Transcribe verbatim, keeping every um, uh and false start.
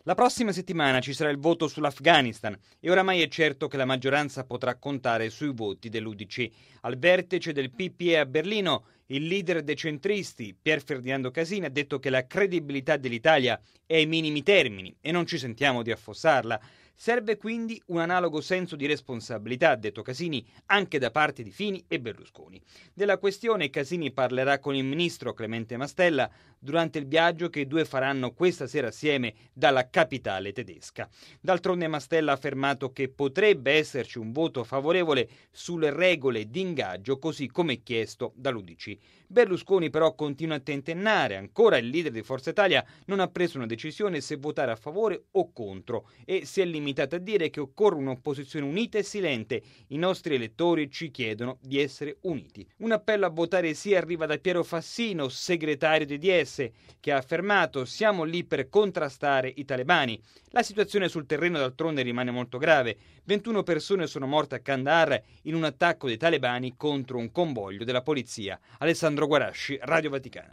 La prossima settimana ci sarà il voto sull'Afghanistan e oramai è certo che la maggioranza potrà contare sui voti dell'U D C. Al vertice del P P E a Berlino, il leader dei centristi, Pier Ferdinando Casini, ha detto che la credibilità dell'Italia è ai minimi termini e non ci sentiamo di affossarla. Serve quindi un analogo senso di responsabilità, ha detto Casini, anche da parte di Fini e Berlusconi. Della questione Casini parlerà con il ministro Clemente Mastella durante il viaggio che i due faranno questa sera assieme dalla capitale tedesca. D'altronde Mastella ha affermato che potrebbe esserci un voto favorevole sulle regole di ingaggio, così come chiesto dall'U D C. Berlusconi però continua a tentennare, ancora il leader di Forza Italia non ha preso una decisione se votare a favore o contro e si è limitato a dire che occorre un'opposizione unita e silente. I nostri elettori ci chiedono di essere uniti. Un appello a votare sì arriva da Piero Fassino, segretario di D S, che ha affermato: siamo lì per contrastare i talebani. La situazione sul terreno d'altronde rimane molto grave. ventuno persone sono morte a Kandahar in un attacco dei talebani contro un convoglio della polizia. Alessandro Guarasci, Radio Vaticana.